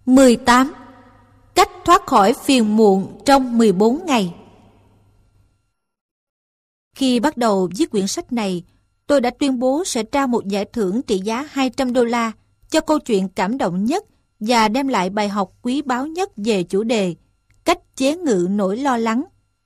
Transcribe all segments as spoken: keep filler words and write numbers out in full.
mười tám. Cách thoát khỏi phiền muộn trong mười bốn ngày. Khi bắt đầu viết quyển sách này, tôi đã tuyên bố sẽ trao một giải thưởng trị giá hai trăm đô la cho câu chuyện cảm động nhất và đem lại bài học quý báu nhất về chủ đề cách chế ngự nỗi lo lắng.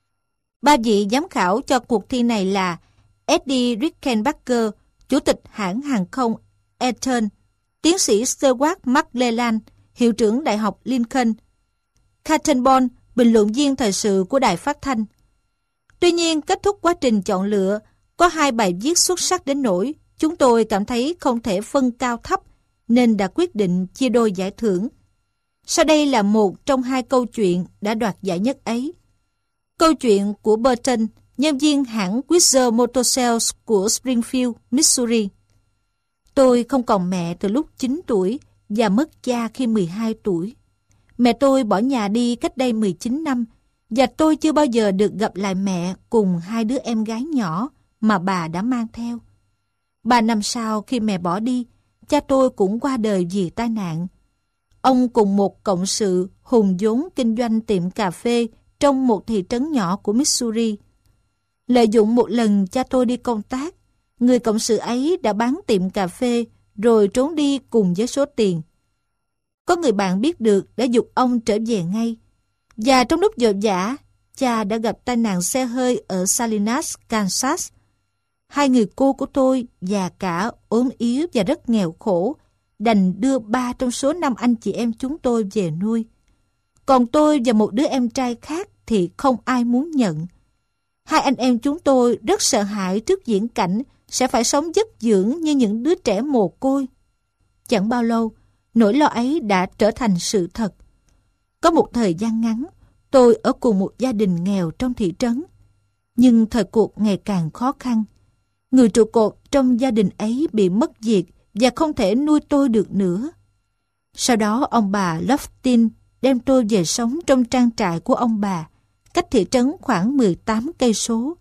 Ba vị giám khảo cho cuộc thi này là Eddie Rickenbacker, chủ tịch hãng hàng không Eton, tiến sĩ Stewart McClellan, hiệu trưởng Đại học Lincoln, Kattenborn, bình luận viên thời sự của đài phát thanh. Tuy nhiên, kết thúc quá trình chọn lựa, có hai bài viết xuất sắc đến nỗi chúng tôi cảm thấy không thể phân cao thấp, nên đã quyết định chia đôi giải thưởng. Sau đây là một trong hai câu chuyện đã đoạt giải nhất ấy. Câu chuyện của Burton, nhân viên hãng Whistler Motor Sales của Springfield, Missouri. Tôi không còn mẹ từ lúc chín tuổi và mất cha khi mười hai tuổi. Mẹ tôi bỏ nhà đi cách đây mười chín năm và tôi chưa bao giờ được gặp lại mẹ cùng hai đứa em gái nhỏ mà bà đã mang theo. Ba năm sau khi mẹ bỏ đi, cha tôi cũng qua đời vì tai nạn. Ông cùng một cộng sự hùng vốn kinh doanh tiệm cà phê trong một thị trấn nhỏ của Missouri. Lợi dụng một lần cha tôi đi công tác, người cộng sự ấy đã bán tiệm cà phê rồi trốn đi cùng với số tiền. Có người bạn biết được đã giục ông trở về ngay. Và trong lúc vội vã, cha đã gặp tai nạn xe hơi ở Salinas, Kansas. Hai người cô của tôi già cả, ốm yếu và rất nghèo khổ, đành đưa ba trong số năm anh chị em chúng tôi về nuôi. Còn tôi và một đứa em trai khác thì không ai muốn nhận. Hai anh em chúng tôi rất sợ hãi trước viễn cảnh sẽ phải sống vất vưởng như những đứa trẻ mồ côi. Chẳng bao lâu, nỗi lo ấy đã trở thành sự thật. Có một thời gian ngắn, tôi ở cùng một gia đình nghèo trong thị trấn. Nhưng thời cuộc ngày càng khó khăn. Người trụ cột trong gia đình ấy bị mất việc và không thể nuôi tôi được nữa. Sau đó ông bà Loftin đem tôi về sống trong trang trại của ông bà, cách thị trấn khoảng mười tám cây số.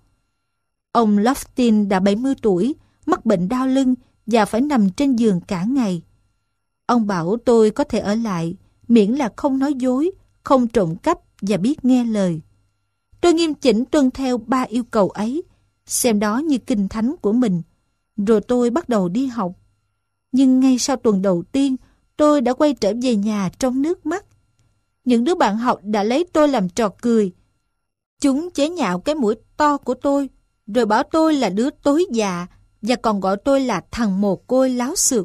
Ông Loftin đã bảy mươi tuổi, mắc bệnh đau lưng và phải nằm trên giường cả ngày. Ông bảo tôi có thể ở lại, miễn là không nói dối, không trộm cắp và biết nghe lời. Tôi nghiêm chỉnh tuân theo ba yêu cầu ấy, xem đó như kinh thánh của mình. Rồi tôi bắt đầu đi học. Nhưng ngay sau tuần đầu tiên, tôi đã quay trở về nhà trong nước mắt. Những đứa bạn học đã lấy tôi làm trò cười. Chúng chế nhạo cái mũi to của tôi, rồi bảo tôi là đứa tối dạ và còn gọi tôi là thằng mồ côi láo xược.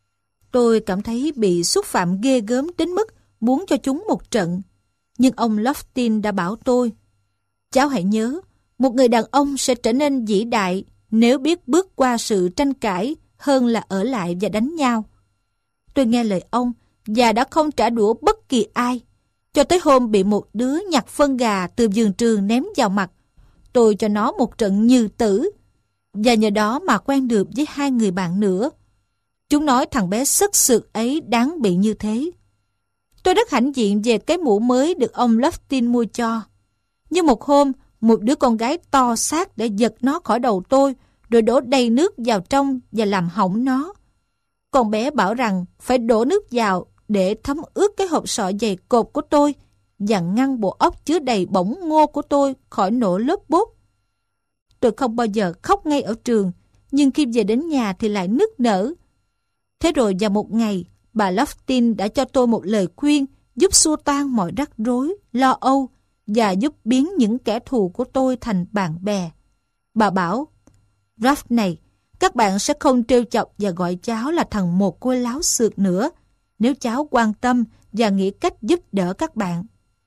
Tôi cảm thấy bị xúc phạm ghê gớm đến mức muốn cho chúng một trận. Nhưng ông Loftin đã bảo tôi, cháu hãy nhớ, một người đàn ông sẽ trở nên vĩ đại nếu biết bước qua sự tranh cãi hơn là ở lại và đánh nhau. Tôi nghe lời ông và đã không trả đũa bất kỳ ai. Cho tới hôm bị một đứa nhặt phân gà từ vườn trường ném vào mặt, tôi cho nó một trận như tử. Và nhờ đó mà quen được với hai người bạn nữa. Chúng nói thằng bé sất sượt ấy đáng bị như thế. Tôi rất hãnh diện về cái mũ mới được ông Loftin mua cho. Nhưng một hôm, một đứa con gái to xác đã giật nó khỏi đầu tôi, rồi đổ đầy nước vào trong và làm hỏng nó. Con bé bảo rằng phải đổ nước vào để thấm ướt cái hộp sọ dày cộp của tôi và ngăn bộ óc chứa đầy bỏng ngô của tôi khỏi nổ lớp bốt. Tôi không bao giờ khóc ngay ở trường, nhưng khi về đến nhà thì lại nức nở. Thế rồi vào một ngày, bà Loftin đã cho tôi một lời khuyên giúp xua tan mọi rắc rối, lo âu và giúp biến những kẻ thù của tôi thành bạn bè. Bà bảo, Ralph này, các bạn sẽ không trêu chọc và gọi cháu là thằng mồ côi láo xược nữa, nếu cháu quan tâm và nghĩ cách giúp đỡ các bạn.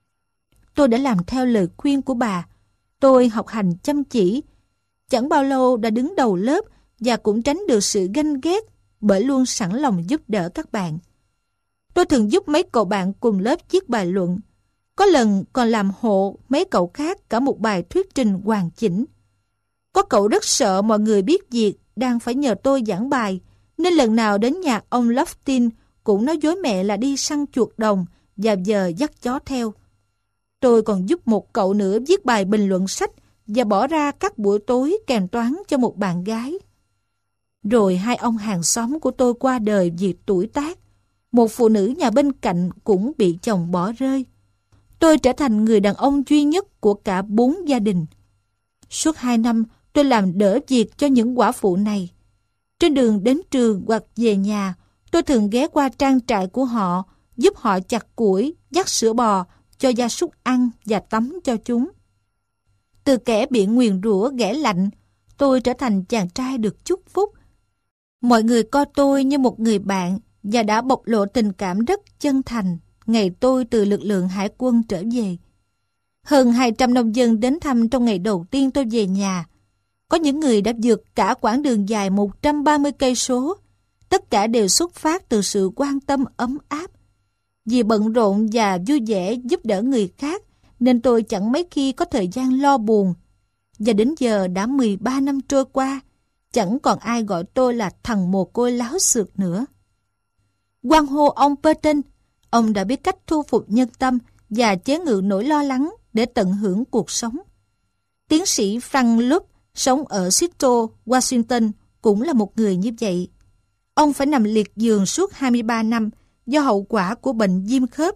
Tôi đã làm theo lời khuyên của bà. Tôi học hành chăm chỉ. Chẳng bao lâu đã đứng đầu lớp và cũng tránh được sự ganh ghét bởi luôn sẵn lòng giúp đỡ các bạn. Tôi thường giúp mấy cậu bạn cùng lớp viết bài luận. Có lần còn làm hộ mấy cậu khác cả một bài thuyết trình hoàn chỉnh. Có cậu rất sợ mọi người biết việc đang phải nhờ tôi giảng bài, nên lần nào đến nhà ông Loftin cũng nói dối mẹ là đi săn chuột đồng và giờ dắt chó theo. Tôi còn giúp một cậu nữa viết bài bình luận sách và bỏ ra các buổi tối kèm toán cho một bạn gái. Rồi hai ông hàng xóm của tôi qua đời vì tuổi tác. Một phụ nữ nhà bên cạnh cũng bị chồng bỏ rơi. Tôi trở thành người đàn ông duy nhất của cả bốn gia đình. Suốt hai năm, tôi làm đỡ việc cho những quả phụ này. Trên đường đến trường hoặc về nhà, tôi thường ghé qua trang trại của họ, giúp họ chặt củi, dắt sữa bò, cho gia súc ăn và tắm cho chúng. Từ kẻ bị nguyền rủa ghẻ lạnh, tôi trở thành chàng trai được chúc phúc. Mọi người coi tôi như một người bạn và đã bộc lộ tình cảm rất chân thành ngày tôi từ lực lượng hải quân trở về. Hơn hai trăm nông dân đến thăm trong ngày đầu tiên tôi về nhà. Có những người đã vượt cả quãng đường dài một trăm ba mươi cây số. Tất cả đều xuất phát từ sự quan tâm ấm áp. Vì bận rộn và vui vẻ giúp đỡ người khác, nên tôi chẳng mấy khi có thời gian lo buồn. Và đến giờ đã mười ba năm trôi qua, chẳng còn ai gọi tôi là thằng mồ côi láo xược nữa. Hoan hô ông Burton, ông đã biết cách thu phục nhân tâm và chế ngự nỗi lo lắng để tận hưởng cuộc sống. Tiến sĩ Frank Lup sống ở Seattle, Washington cũng là một người như vậy. Ông phải nằm liệt giường suốt hai mươi ba năm do hậu quả của bệnh viêm khớp.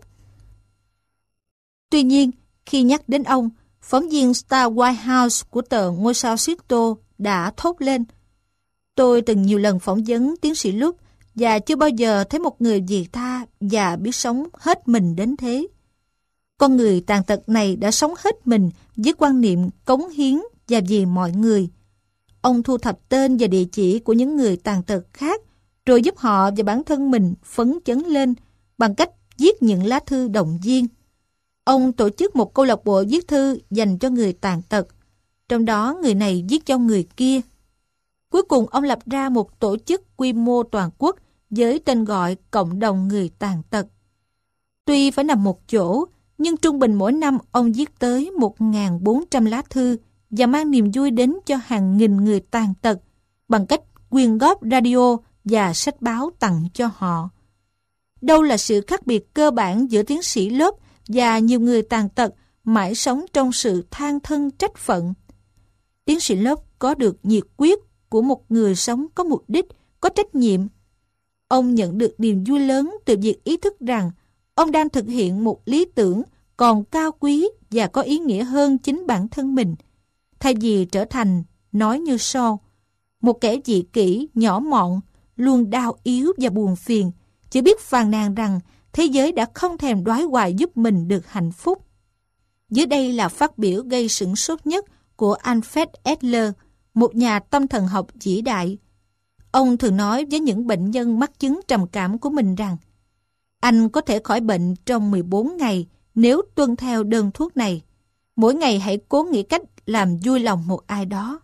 Tuy nhiên, khi nhắc đến ông, phóng viên Star White House của tờ Ngôi sao Seattle đã thốt lên: "Tôi từng nhiều lần phỏng vấn tiến sĩ Lup và chưa bao giờ thấy một người vị tha và biết sống hết mình đến thế. Con người tàn tật này đã sống hết mình với quan niệm cống hiến và vì mọi người. Ông thu thập tên và địa chỉ của những người tàn tật khác, rồi giúp họ và bản thân mình phấn chấn lên bằng cách viết những lá thư động viên. Ông tổ chức một câu lạc bộ viết thư dành cho người tàn tật, trong đó người này viết cho người kia. Cuối cùng ông lập ra một tổ chức quy mô toàn quốc với tên gọi Cộng đồng người tàn tật. Tuy phải nằm một chỗ, nhưng trung bình mỗi năm ông viết tới một nghìn bốn trăm lá thư và mang niềm vui đến cho hàng nghìn người tàn tật bằng cách quyên góp radio và sách báo tặng cho họ. Đâu là sự khác biệt cơ bản giữa tiến sĩ Lớp và nhiều người tàn tật mãi sống trong sự than thân trách phận? Tiến sĩ Lớp có được nhiệt quyết của một người sống có mục đích, có trách nhiệm. Ông nhận được niềm vui lớn từ việc ý thức rằng ông đang thực hiện một lý tưởng còn cao quý và có ý nghĩa hơn chính bản thân mình, thay vì trở thành, nói như Shaw, một kẻ dị kỷ, nhỏ mọn, luôn đau yếu và buồn phiền, chỉ biết phàn nàn rằng thế giới đã không thèm đoái hoài giúp mình được hạnh phúc. Dưới đây là phát biểu gây sửng sốt nhất của Alfred Adler, một nhà tâm thần học vĩ đại. Ông thường nói với những bệnh nhân mắc chứng trầm cảm của mình rằng: "Anh có thể khỏi bệnh trong mười bốn ngày nếu tuân theo đơn thuốc này. Mỗi ngày hãy cố nghĩ cách làm vui lòng một ai đó."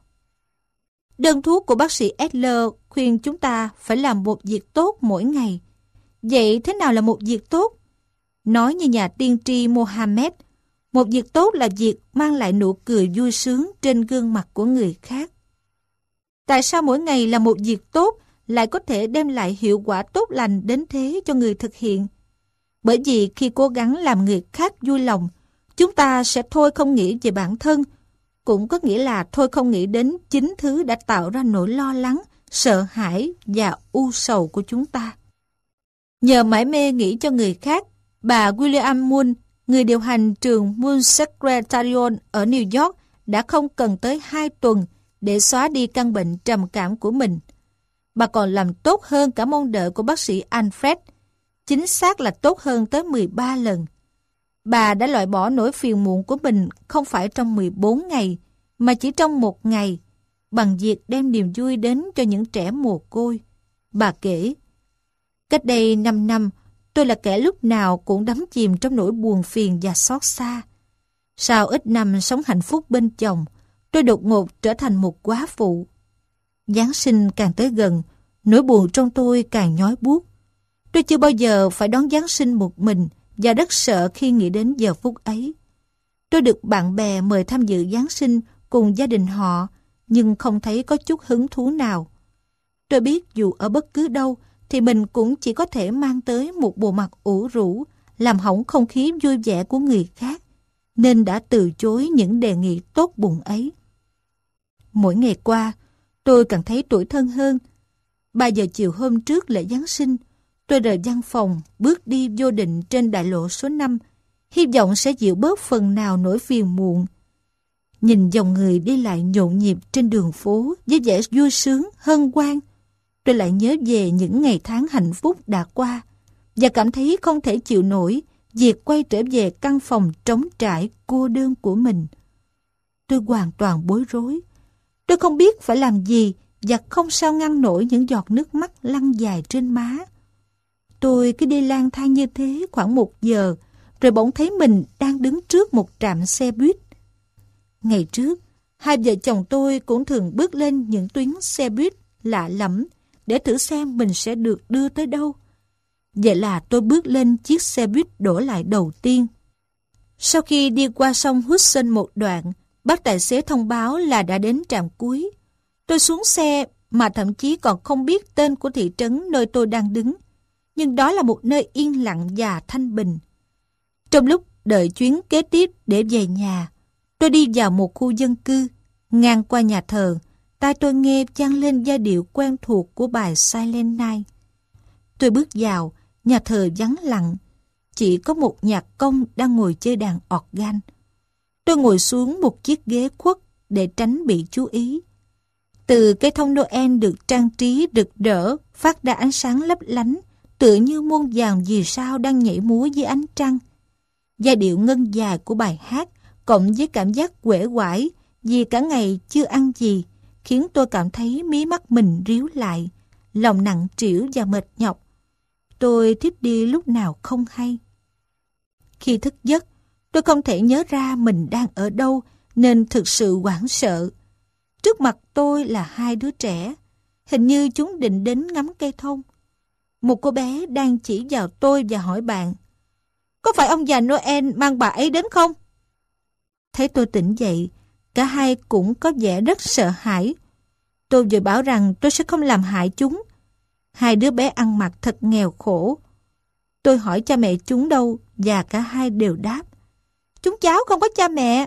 Đơn thuốc của bác sĩ Adler khuyên chúng ta phải làm một việc tốt mỗi ngày. Vậy thế nào là một việc tốt? Nói như nhà tiên tri Mohammed, một việc tốt là việc mang lại nụ cười vui sướng trên gương mặt của người khác. Tại sao mỗi ngày là một việc tốt lại có thể đem lại hiệu quả tốt lành đến thế cho người thực hiện? Bởi vì khi cố gắng làm người khác vui lòng, chúng ta sẽ thôi không nghĩ về bản thân, cũng có nghĩa là thôi không nghĩ đến chính thứ đã tạo ra nỗi lo lắng, sợ hãi và u sầu của chúng ta. Nhờ mải mê nghĩ cho người khác, bà William Moon, người điều hành trường Moon Secretariat ở New York, đã không cần tới hai tuần để xóa đi căn bệnh trầm cảm của mình. Bà còn làm tốt hơn cả mong đợi của bác sĩ Alfred, chính xác là tốt hơn tới mười ba lần. Bà đã loại bỏ nỗi phiền muộn của mình không phải trong mười bốn ngày, mà chỉ trong một ngày, bằng việc đem niềm vui đến cho những trẻ mồ côi. Bà kể: "Cách đây năm năm, tôi là kẻ lúc nào cũng đắm chìm trong nỗi buồn phiền và xót xa. Sau ít năm sống hạnh phúc bên chồng, tôi đột ngột trở thành một góa phụ. Giáng sinh càng tới gần, nỗi buồn trong tôi càng nhói buốt. Tôi chưa bao giờ phải đón Giáng sinh một mình và rất sợ khi nghĩ đến giờ phút ấy. Tôi được bạn bè mời tham dự Giáng sinh cùng gia đình họ, nhưng không thấy có chút hứng thú nào. Tôi biết dù ở bất cứ đâu thì mình cũng chỉ có thể mang tới một bộ mặt ủ rũ, làm hỏng không khí vui vẻ của người khác, nên đã từ chối những đề nghị tốt bụng ấy. Mỗi ngày qua, tôi càng thấy tủi thân hơn. Ba giờ chiều hôm trước lễ Giáng sinh, Tôi rời văn phòng, bước đi vô định trên đại lộ số năm, hy vọng sẽ dịu bớt phần nào nỗi phiền muộn. Nhìn dòng người đi lại nhộn nhịp trên đường phố với vẻ vui sướng, hân hoan, tôi lại nhớ về những ngày tháng hạnh phúc đã qua và cảm thấy không thể chịu nổi việc quay trở về căn phòng trống trải cô đơn của mình. Tôi hoàn toàn bối rối. Tôi không biết phải làm gì và không sao ngăn nổi những giọt nước mắt lăn dài trên má. Tôi cứ đi lang thang như thế khoảng một giờ, rồi bỗng thấy mình đang đứng trước một trạm xe buýt. Ngày trước, hai vợ chồng tôi cũng thường bước lên những tuyến xe buýt lạ lẫm để thử xem mình sẽ được đưa tới đâu. Vậy là tôi bước lên chiếc xe buýt đổ lại đầu tiên. Sau khi đi qua sông Hudson một đoạn, bác tài xế thông báo là đã đến trạm cuối. Tôi xuống xe mà thậm chí còn không biết tên của thị trấn nơi tôi đang đứng. Nhưng đó là một nơi yên lặng và thanh bình. Trong lúc đợi chuyến kế tiếp để về nhà, tôi đi vào một khu dân cư. Ngang qua nhà thờ, tai tôi nghe vang lên giai điệu quen thuộc của bài Silent Night. Tôi bước vào, nhà thờ vắng lặng. Chỉ có một nhạc công đang ngồi chơi đàn organ. Tôi ngồi xuống một chiếc ghế khuất để tránh bị chú ý. Từ cây thông Noel được trang trí rực rỡ, phát ra ánh sáng lấp lánh, tựa như muôn vàn vì sao đang nhảy múa dưới ánh trăng. Giai điệu ngân dài của bài hát, cộng với cảm giác uể oải vì cả ngày chưa ăn gì, khiến tôi cảm thấy mí mắt mình ríu lại, lòng nặng trĩu và mệt nhọc. Tôi thiếp đi lúc nào không hay. Khi thức giấc, tôi không thể nhớ ra mình đang ở đâu nên thực sự hoảng sợ. Trước mặt tôi là hai đứa trẻ, hình như chúng định đến ngắm cây thông. Một cô bé đang chỉ vào tôi và hỏi bạn: "Có phải ông già Noel mang bà ấy đến không?" Thấy tôi tỉnh dậy, cả hai cũng có vẻ rất sợ hãi. Tôi vội bảo rằng tôi sẽ không làm hại chúng. Hai đứa bé ăn mặc thật nghèo khổ. Tôi hỏi cha mẹ chúng đâu và cả hai đều đáp: "Chúng cháu không có cha mẹ."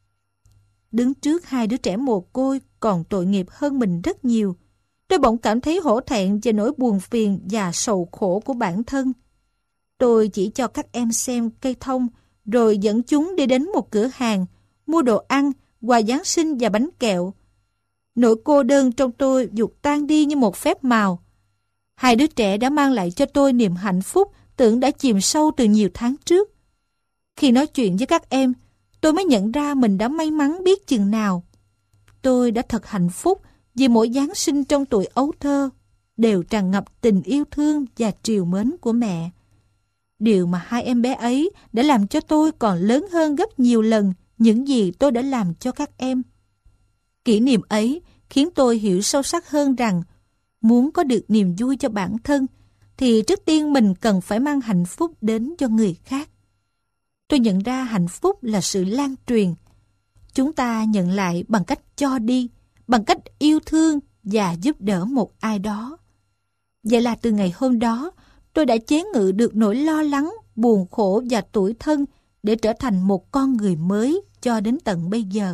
Đứng trước hai đứa trẻ mồ côi còn tội nghiệp hơn mình rất nhiều, tôi bỗng cảm thấy hổ thẹn về nỗi buồn phiền và sầu khổ của bản thân. Tôi chỉ cho các em xem cây thông, rồi dẫn chúng đi đến một cửa hàng, mua đồ ăn, quà Giáng sinh và bánh kẹo. Nỗi cô đơn trong tôi vụt tan đi như một phép màu. Hai đứa trẻ đã mang lại cho tôi niềm hạnh phúc tưởng đã chìm sâu từ nhiều tháng trước. Khi nói chuyện với các em, tôi mới nhận ra mình đã may mắn biết chừng nào. Tôi đã thật hạnh phúc vì mỗi Giáng sinh trong tuổi ấu thơ đều tràn ngập tình yêu thương và trìu mến của mẹ. Điều mà hai em bé ấy đã làm cho tôi còn lớn hơn gấp nhiều lần những gì tôi đã làm cho các em. Kỷ niệm ấy khiến tôi hiểu sâu sắc hơn rằng muốn có được niềm vui cho bản thân thì trước tiên mình cần phải mang hạnh phúc đến cho người khác. Tôi nhận ra hạnh phúc là sự lan truyền. Chúng ta nhận lại bằng cách cho đi, bằng cách yêu thương và giúp đỡ một ai đó. Vậy là từ ngày hôm đó, tôi đã chế ngự được nỗi lo lắng, buồn khổ và tủi thân để trở thành một con người mới cho đến tận bây giờ.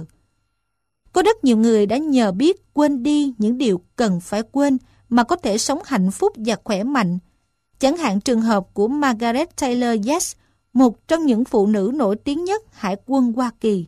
Có rất nhiều người đã nhờ biết quên đi những điều cần phải quên mà có thể sống hạnh phúc và khỏe mạnh. Chẳng hạn trường hợp của Margaret Taylor Yates, một trong những phụ nữ nổi tiếng nhất Hải quân Hoa Kỳ.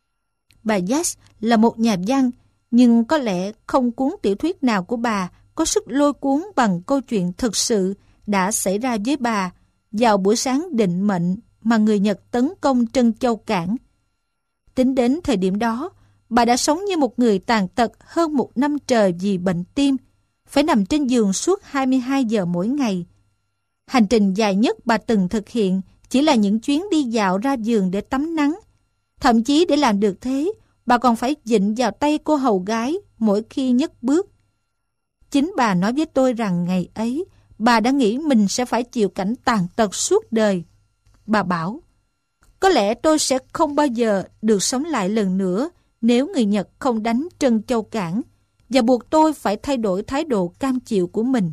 Bà Yates là một nhà văn, nhưng có lẽ không cuốn tiểu thuyết nào của bà có sức lôi cuốn bằng câu chuyện thực sự đã xảy ra với bà vào buổi sáng định mệnh mà người Nhật tấn công Trân Châu Cảng. Tính đến thời điểm đó, bà đã sống như một người tàn tật hơn một năm trời vì bệnh tim, phải nằm trên giường suốt hai mươi hai giờ mỗi ngày. Hành trình dài nhất bà từng thực hiện chỉ là những chuyến đi dạo ra vườn để tắm nắng. Thậm chí để làm được thế, bà còn phải dịnh vào tay cô hầu gái mỗi khi nhấc bước. Chính bà nói với tôi rằng ngày ấy, bà đã nghĩ mình sẽ phải chịu cảnh tàn tật suốt đời. Bà bảo, có lẽ tôi sẽ không bao giờ được sống lại lần nữa nếu người Nhật không đánh Trân Châu Cảng và buộc tôi phải thay đổi thái độ cam chịu của mình.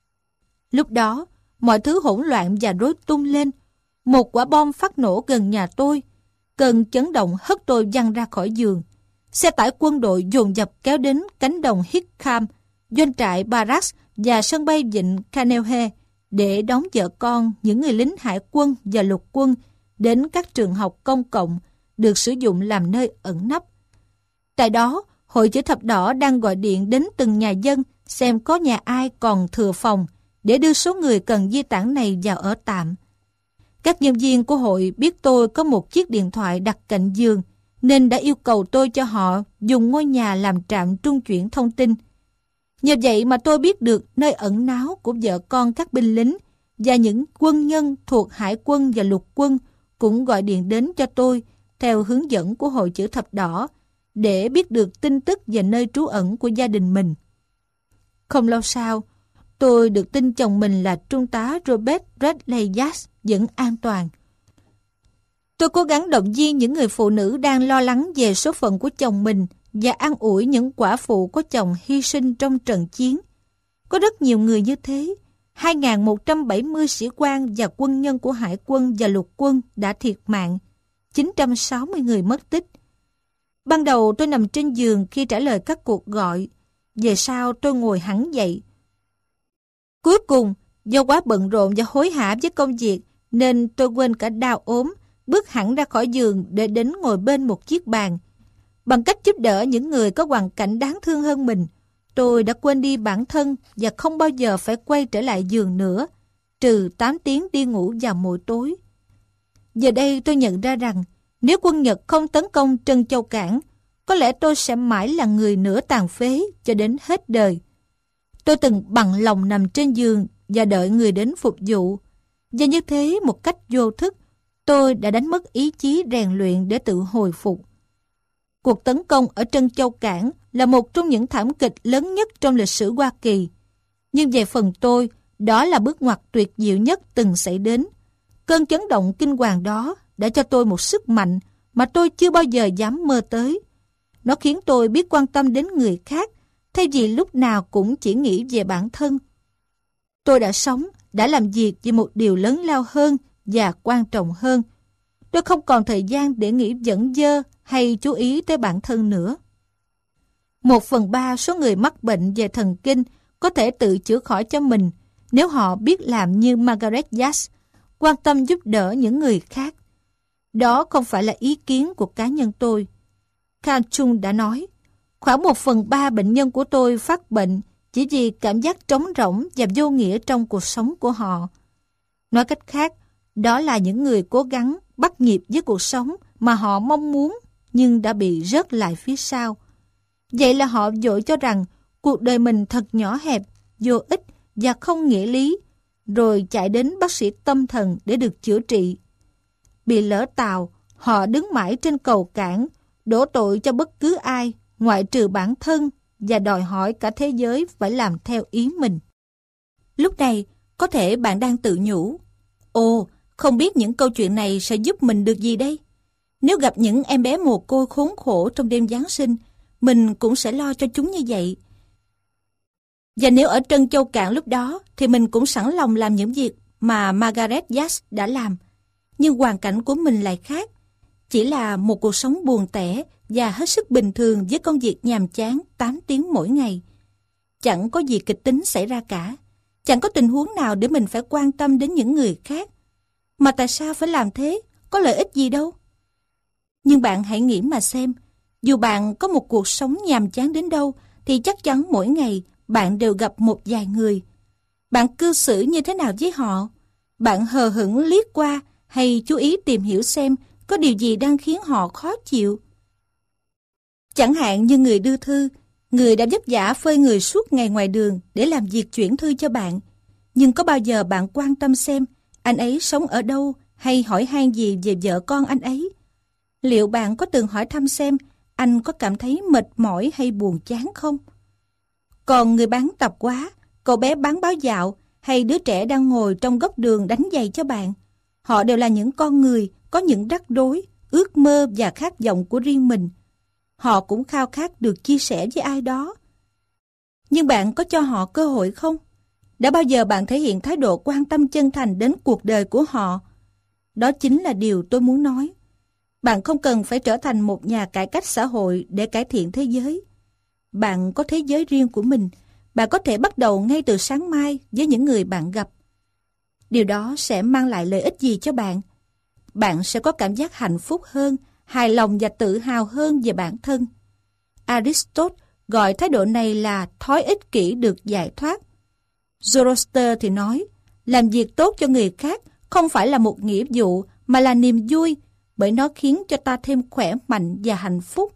Lúc đó, mọi thứ hỗn loạn và rối tung lên. Một quả bom phát nổ gần nhà tôi. Cơn chấn động hất tôi văng ra khỏi giường. Xe tải quân đội dồn dập kéo đến cánh đồng Hickam, doanh trại Barracks và sân bay vịnh Kaneohe để đón vợ con những người lính hải quân và lục quân đến các trường học công cộng được sử dụng làm nơi ẩn nấp. Tại đó, Hội Chữ Thập Đỏ đang gọi điện đến từng nhà dân xem có nhà ai còn thừa phòng để đưa số người cần di tản này vào ở tạm. Các nhân viên của hội biết tôi có một chiếc điện thoại đặt cạnh giường nên đã yêu cầu tôi cho họ dùng ngôi nhà làm trạm trung chuyển thông tin. Nhờ vậy mà tôi biết được nơi ẩn náu của vợ con các binh lính và những quân nhân thuộc hải quân và lục quân cũng gọi điện đến cho tôi theo hướng dẫn của Hội Chữ Thập Đỏ để biết được tin tức về nơi trú ẩn của gia đình mình. Không lâu sau, tôi được tin chồng mình là Trung tá Robert Bradley Yates vẫn an toàn. Tôi cố gắng động viên những người phụ nữ đang lo lắng về số phận của chồng mình và an ủi những quả phụ có chồng hy sinh trong trận chiến. Có rất nhiều người như thế. hai nghìn một trăm bảy mươi sĩ quan và quân nhân của hải quân và lục quân đã thiệt mạng, chín trăm sáu mươi người mất tích. Ban đầu tôi nằm trên giường khi trả lời các cuộc gọi. Về sau tôi ngồi hẳn dậy. Cuối cùng, do quá bận rộn và hối hả với công việc nên tôi quên cả đau ốm, bước hẳn ra khỏi giường để đến ngồi bên một chiếc bàn. Bằng cách giúp đỡ những người có hoàn cảnh đáng thương hơn mình, tôi đã quên đi bản thân và không bao giờ phải quay trở lại giường nữa, trừ tám tiếng đi ngủ vào mỗi tối. Giờ đây tôi nhận ra rằng nếu quân Nhật không tấn công Trân Châu Cảng, có lẽ tôi sẽ mãi là người nửa tàn phế cho đến hết đời. Tôi từng bằng lòng nằm trên giường và đợi người đến phục vụ. Và như thế một cách vô thức, tôi đã đánh mất ý chí rèn luyện để tự hồi phục. Cuộc tấn công ở Trân Châu Cảng là một trong những thảm kịch lớn nhất trong lịch sử Hoa Kỳ. Nhưng về phần tôi, đó là bước ngoặt tuyệt diệu nhất từng xảy đến. Cơn chấn động kinh hoàng đó đã cho tôi một sức mạnh mà tôi chưa bao giờ dám mơ tới. Nó khiến tôi biết quan tâm đến người khác, thay vì lúc nào cũng chỉ nghĩ về bản thân. Tôi đã sống, đã làm việc vì một điều lớn lao hơn và quan trọng hơn. Tôi không còn thời gian để nghĩ dẫn dơ hay chú ý tới bản thân nữa. Một phần ba số người mắc bệnh về thần kinh có thể tự chữa khỏi cho mình nếu họ biết làm như Margaret Yates, quan tâm giúp đỡ những người khác. Đó không phải là ý kiến của cá nhân tôi. Carl Jung đã nói, khoảng một phần ba bệnh nhân của tôi phát bệnh chỉ vì cảm giác trống rỗng và vô nghĩa trong cuộc sống của họ. Nói cách khác, đó là những người cố gắng bắt nhịp với cuộc sống mà họ mong muốn nhưng đã bị rớt lại phía sau. Vậy là họ vội cho rằng cuộc đời mình thật nhỏ hẹp, vô ích và không nghĩa lý, rồi chạy đến bác sĩ tâm thần để được chữa trị. Bị lỡ tàu, họ đứng mãi trên cầu cảng, đổ tội cho bất cứ ai, ngoại trừ bản thân, và đòi hỏi cả thế giới phải làm theo ý mình. Lúc này, có thể bạn đang tự nhủ, ồ, không biết những câu chuyện này sẽ giúp mình được gì đây? Nếu gặp những em bé mồ côi khốn khổ trong đêm Giáng sinh, mình cũng sẽ lo cho chúng như vậy. Và nếu ở Trân Châu Cảng lúc đó, thì mình cũng sẵn lòng làm những việc mà Margaret Yates đã làm. Nhưng hoàn cảnh của mình lại khác. Chỉ là một cuộc sống buồn tẻ và hết sức bình thường với công việc nhàm chán tám tiếng mỗi ngày. Chẳng có gì kịch tính xảy ra cả. Chẳng có tình huống nào để mình phải quan tâm đến những người khác. Mà tại sao phải làm thế? Có lợi ích gì đâu? Nhưng bạn hãy nghĩ mà xem. Dù bạn có một cuộc sống nhàm chán đến đâu, thì chắc chắn mỗi ngày bạn đều gặp một vài người. Bạn cư xử như thế nào với họ? Bạn hờ hững liếc qua hay chú ý tìm hiểu xem có điều gì đang khiến họ khó chịu? Chẳng hạn như người đưa thư, người đã vất vả phơi người suốt ngày ngoài đường để làm việc chuyển thư cho bạn. Nhưng có bao giờ bạn quan tâm xem anh ấy sống ở đâu hay hỏi han gì về vợ con anh ấy? Liệu bạn có từng hỏi thăm xem anh có cảm thấy mệt mỏi hay buồn chán không? Còn người bán tạp hóa, cậu bé bán báo dạo hay đứa trẻ đang ngồi trong góc đường đánh giày cho bạn, họ đều là những con người có những rắc rối, ước mơ và khát vọng của riêng mình. Họ cũng khao khát được chia sẻ với ai đó. Nhưng bạn có cho họ cơ hội không? Đã bao giờ bạn thể hiện thái độ quan tâm chân thành đến cuộc đời của họ? Đó chính là điều tôi muốn nói. Bạn không cần phải trở thành một nhà cải cách xã hội để cải thiện thế giới. Bạn có thế giới riêng của mình. Bạn có thể bắt đầu ngay từ sáng mai với những người bạn gặp. Điều đó sẽ mang lại lợi ích gì cho bạn? Bạn sẽ có cảm giác hạnh phúc hơn, hài lòng và tự hào hơn về bản thân. Aristotle gọi thái độ này là thói ích kỷ được giải thoát. Zoroaster thì nói, làm việc tốt cho người khác không phải là một nghĩa vụ mà là niềm vui, bởi nó khiến cho ta thêm khỏe mạnh và hạnh phúc.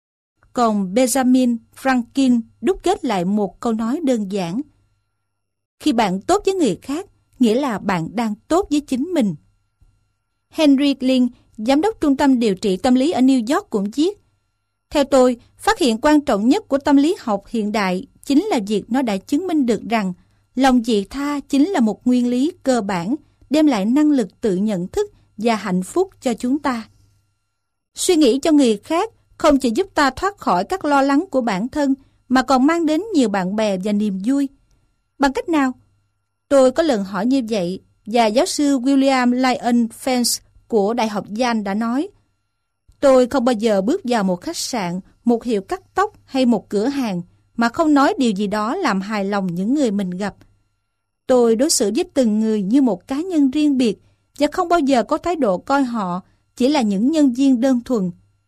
Còn Benjamin Franklin đúc kết lại một câu nói đơn giản. Khi bạn tốt với người khác, nghĩa là bạn đang tốt với chính mình. Henry Lin, giám đốc trung tâm điều trị tâm lý ở New York cũng viết, theo tôi, phát hiện quan trọng nhất của tâm lý học hiện đại chính là việc nó đã chứng minh được rằng lòng vị tha chính là một nguyên lý cơ bản đem lại năng lực tự nhận thức và hạnh phúc cho chúng ta. Suy nghĩ cho người khác không chỉ giúp ta thoát khỏi các lo lắng của bản thân mà còn mang đến nhiều bạn bè và niềm vui. Bằng cách nào? Tôi có lần hỏi như vậy và giáo sư William Lyon Fence của Đại học Yale đã nói, tôi không bao giờ bước vào một khách sạn, một hiệu cắt tóc hay một cửa hàng mà không nói điều gì đó làm hài lòng những người mình gặp. Tôi đối xử với từng người như một cá nhân riêng biệt và không bao giờ có thái độ coi họ chỉ là những nhân viên đơn thuần.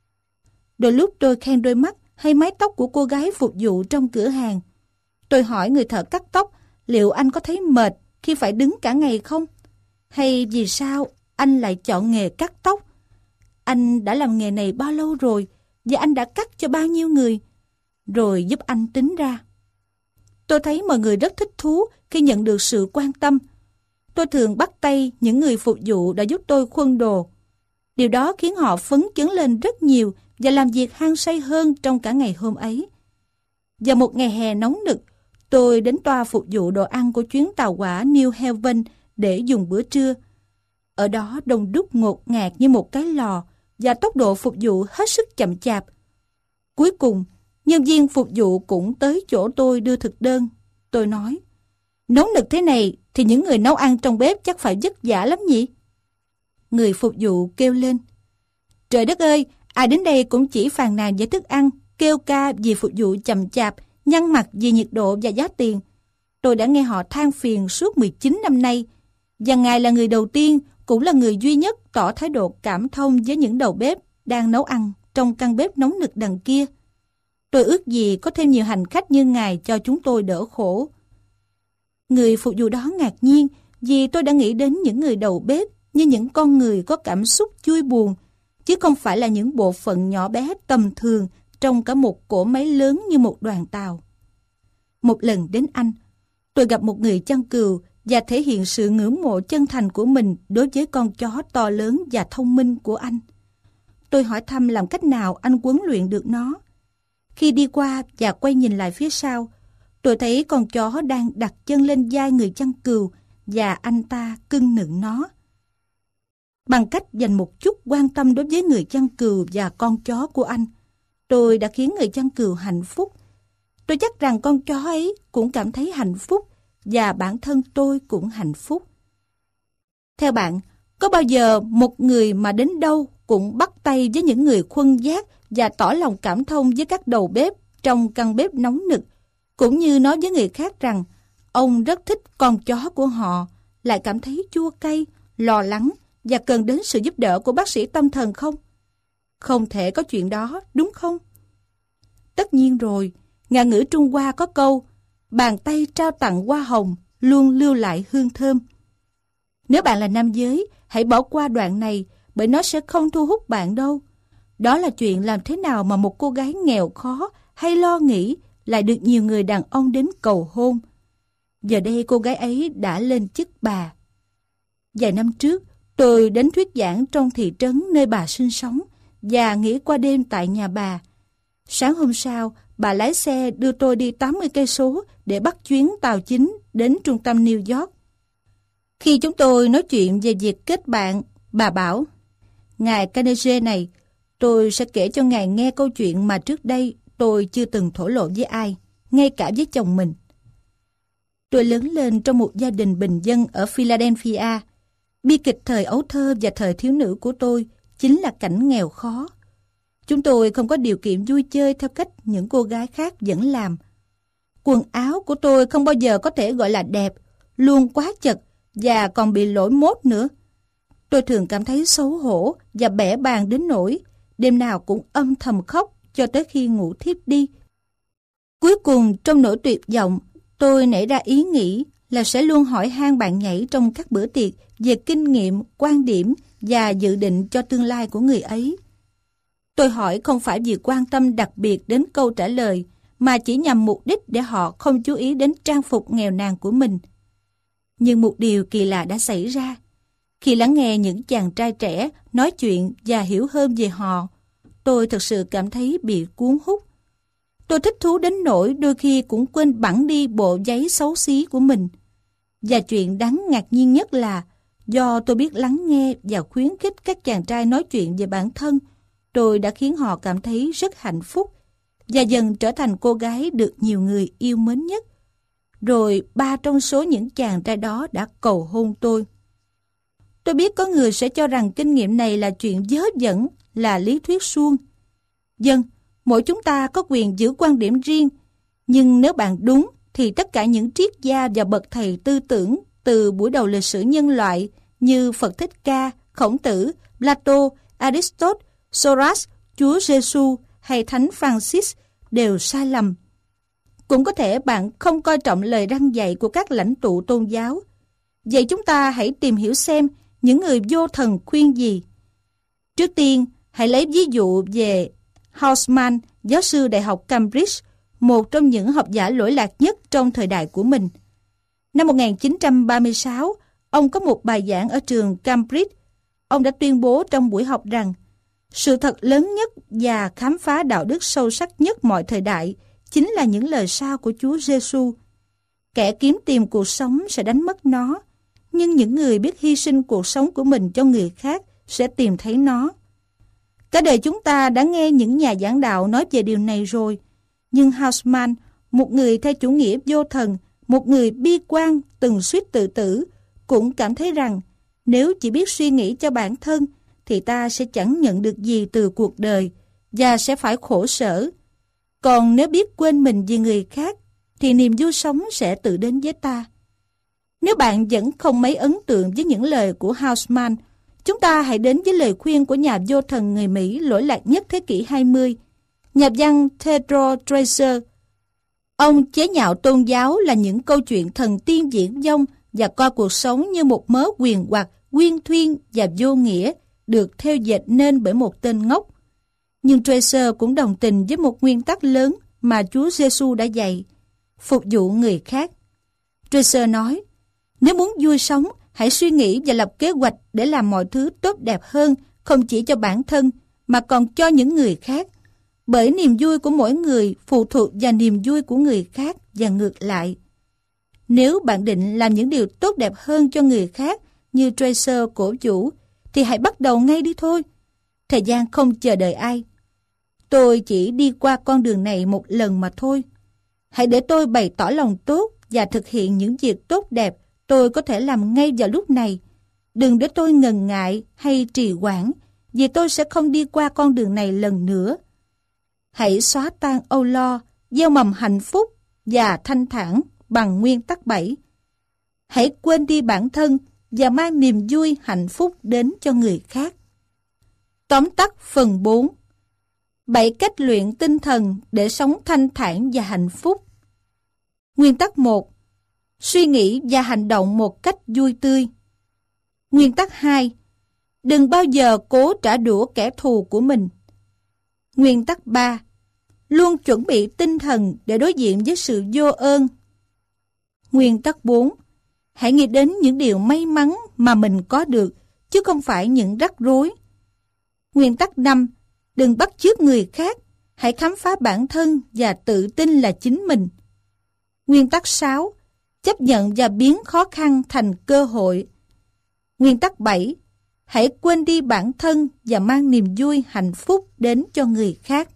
Đôi lúc tôi khen đôi mắt hay mái tóc của cô gái phục vụ trong cửa hàng. Tôi hỏi người thợ cắt tóc liệu anh có thấy mệt khi phải đứng cả ngày không? Hay vì sao anh lại chọn nghề cắt tóc? Anh đã làm nghề này bao lâu rồi và anh đã cắt cho bao nhiêu người? Rồi giúp anh tính ra. Tôi thấy mọi người rất thích thú khi nhận được sự quan tâm. Tôi thường bắt tay những người phục vụ đã giúp tôi khuân đồ. Điều đó khiến họ phấn chấn lên rất nhiều và làm việc hăng say hơn trong cả ngày hôm ấy. Vào một ngày hè nóng nực, tôi đến toa phục vụ đồ ăn của chuyến tàu hỏa New Haven để dùng bữa trưa. Ở đó đông đúc ngột ngạt như một cái lò và tốc độ phục vụ hết sức chậm chạp. Cuối cùng, nhân viên phục vụ cũng tới chỗ tôi đưa thực đơn. Tôi nói, nóng nực thế này thì những người nấu ăn trong bếp chắc phải vất vả lắm nhỉ? Người phục vụ kêu lên, trời đất ơi, ai đến đây cũng chỉ phàn nàn về thức ăn, kêu ca vì phục vụ chậm chạp, nhăn mặt vì nhiệt độ và giá tiền. Tôi đã nghe họ than phiền suốt mười chín năm nay, và ngài là người đầu tiên, cũng là người duy nhất tỏ thái độ cảm thông với những đầu bếp đang nấu ăn trong căn bếp nóng nực đằng kia. Tôi ước gì có thêm nhiều hành khách như ngài cho chúng tôi đỡ khổ. Người phục vụ đó ngạc nhiên vì tôi đã nghĩ đến những người đầu bếp như những con người có cảm xúc vui buồn, chứ không phải là những bộ phận nhỏ bé tầm thường trong cả một cỗ máy lớn như một đoàn tàu. Một lần đến Anh, tôi gặp một người chăn cừu và thể hiện sự ngưỡng mộ chân thành của mình đối với con chó to lớn và thông minh của anh. Tôi hỏi thăm làm cách nào anh huấn luyện được nó. Khi đi qua và quay nhìn lại phía sau, tôi thấy con chó đang đặt chân lên vai người chăn cừu và anh ta cưng nựng nó. Bằng cách dành một chút quan tâm đối với người chăn cừu và con chó của anh, tôi đã khiến người chăn cừu hạnh phúc. Tôi chắc rằng con chó ấy cũng cảm thấy hạnh phúc và bản thân tôi cũng hạnh phúc. Theo bạn, có bao giờ một người mà đến đâu cũng bắt tay với những người khuân vác và tỏ lòng cảm thông với các đầu bếp trong căn bếp nóng nực, cũng như nói với người khác rằng ông rất thích con chó của họ, lại cảm thấy chua cay, lo lắng và cần đến sự giúp đỡ của bác sĩ tâm thần không? Không thể có chuyện đó, đúng không? Tất nhiên rồi, ngạn ngữ Trung Hoa có câu bàn tay trao tặng hoa hồng luôn lưu lại hương thơm. Nếu bạn là nam giới, hãy bỏ qua đoạn này bởi nó sẽ không thu hút bạn đâu. Đó là chuyện làm thế nào mà một cô gái nghèo khó hay lo nghĩ lại được nhiều người đàn ông đến cầu hôn. Giờ đây cô gái ấy đã lên chức bà. Vài năm trước, tôi đến thuyết giảng trong thị trấn nơi bà sinh sống và nghỉ qua đêm tại nhà bà. Sáng hôm sau, bà lái xe đưa tôi đi tám mươi cây số để bắt chuyến tàu chính đến trung tâm New York. Khi chúng tôi nói chuyện về việc kết bạn, bà bảo, ngài Carnegie này, tôi sẽ kể cho ngài nghe câu chuyện mà trước đây tôi chưa từng thổ lộ với ai, ngay cả với chồng mình. Tôi lớn lên trong một gia đình bình dân ở Philadelphia. Bi kịch thời ấu thơ và thời thiếu nữ của tôi chính là cảnh nghèo khó. Chúng tôi không có điều kiện vui chơi theo cách những cô gái khác vẫn làm. Quần áo của tôi không bao giờ có thể gọi là đẹp, luôn quá chật và còn bị lỗi mốt nữa. Tôi thường cảm thấy xấu hổ và bẽ bàng đến nỗi đêm nào cũng âm thầm khóc cho tới khi ngủ thiếp đi. Cuối cùng, trong nỗi tuyệt vọng, tôi nảy ra ý nghĩ là sẽ luôn hỏi han bạn nhảy trong các bữa tiệc về kinh nghiệm, quan điểm và dự định cho tương lai của người ấy. Tôi hỏi không phải vì quan tâm đặc biệt đến câu trả lời, mà chỉ nhằm mục đích để họ không chú ý đến trang phục nghèo nàn của mình. Nhưng một điều kỳ lạ đã xảy ra. Khi lắng nghe những chàng trai trẻ nói chuyện và hiểu hơn về họ, tôi thực sự cảm thấy bị cuốn hút. Tôi thích thú đến nỗi đôi khi cũng quên bẵng đi bộ giấy xấu xí của mình. Và chuyện đáng ngạc nhiên nhất là do tôi biết lắng nghe và khuyến khích các chàng trai nói chuyện về bản thân, tôi đã khiến họ cảm thấy rất hạnh phúc và dần trở thành cô gái được nhiều người yêu mến nhất. Rồi ba trong số những chàng trai đó đã cầu hôn tôi. Tôi biết có người sẽ cho rằng kinh nghiệm này là chuyện dớ dẫn, là lý thuyết suông. Vâng, mỗi chúng ta có quyền giữ quan điểm riêng, nhưng nếu bạn đúng thì tất cả những triết gia và bậc thầy tư tưởng từ buổi đầu lịch sử nhân loại như Phật Thích Ca, Khổng Tử, Plato, Aristotle, Socrates, Chúa Giêsu hay Thánh Francis đều sai lầm. Cũng có thể bạn không coi trọng lời răn dạy của các lãnh tụ tôn giáo. Vậy chúng ta hãy tìm hiểu xem những người vô thần khuyên gì. Trước tiên, hãy lấy ví dụ về Haussmann, giáo sư Đại học Cambridge, một trong những học giả lỗi lạc nhất trong thời đại của mình. Năm một nghìn chín trăm ba mươi sáu, ông có một bài giảng ở trường Cambridge. Ông đã tuyên bố trong buổi học rằng sự thật lớn nhất và khám phá đạo đức sâu sắc nhất mọi thời đại chính là những lời sau của Chúa Giêsu. Kẻ kiếm tìm cuộc sống sẽ đánh mất nó, nhưng những người biết hy sinh cuộc sống của mình cho người khác sẽ tìm thấy nó. Cả đời chúng ta đã nghe những nhà giảng đạo nói về điều này rồi, nhưng Haussmann, một người theo chủ nghĩa vô thần, một người bi quan từng suýt tự tử, cũng cảm thấy rằng nếu chỉ biết suy nghĩ cho bản thân thì ta sẽ chẳng nhận được gì từ cuộc đời và sẽ phải khổ sở. Còn nếu biết quên mình vì người khác thì niềm vui sống sẽ tự đến với ta. Nếu bạn vẫn không mấy ấn tượng với những lời của Haussmann, chúng ta hãy đến với lời khuyên của nhà vô thần người Mỹ lỗi lạc nhất thế kỷ hai mươi, nhà văn Theodore Dreiser. Ông chế nhạo tôn giáo là những câu chuyện thần tiên viển vông và coi cuộc sống như một mớ quyền hoặc, uyên thuyên và vô nghĩa được thêu dệt nên bởi một tên ngốc. Nhưng Dreiser cũng đồng tình với một nguyên tắc lớn mà Chúa Giêsu đã dạy: phục vụ người khác. Dreiser nói, nếu muốn vui sống, hãy suy nghĩ và lập kế hoạch để làm mọi thứ tốt đẹp hơn, không chỉ cho bản thân, mà còn cho những người khác. Bởi niềm vui của mỗi người phụ thuộc vào niềm vui của người khác và ngược lại. Nếu bạn định làm những điều tốt đẹp hơn cho người khác như Dreiser cổ vũ, thì hãy bắt đầu ngay đi thôi. Thời gian không chờ đợi ai. Tôi chỉ đi qua con đường này một lần mà thôi. Hãy để tôi bày tỏ lòng tốt và thực hiện những việc tốt đẹp tôi có thể làm ngay vào lúc này. Đừng để tôi ngần ngại hay trì hoãn, vì tôi sẽ không đi qua con đường này lần nữa. Hãy xóa tan âu lo, gieo mầm hạnh phúc và thanh thản bằng nguyên tắc bảy. Hãy quên đi bản thân và mang niềm vui hạnh phúc đến cho người khác. Tóm tắt phần bốn. bảy cách luyện tinh thần để sống thanh thản và hạnh phúc. Nguyên tắc một. Suy nghĩ và hành động một cách vui tươi. Nguyên tắc hai. Đừng bao giờ cố trả đũa kẻ thù của mình. Nguyên tắc ba. Luôn chuẩn bị tinh thần để đối diện với sự vô ơn. Nguyên tắc bốn. Hãy nghĩ đến những điều may mắn mà mình có được, chứ không phải những rắc rối. Nguyên tắc năm. Đừng bắt chước người khác, hãy khám phá bản thân và tự tin là chính mình. Nguyên tắc sáu. Chấp nhận và biến khó khăn thành cơ hội. Nguyên tắc bảy. Hãy quên đi bản thân và mang niềm vui hạnh phúc đến cho người khác.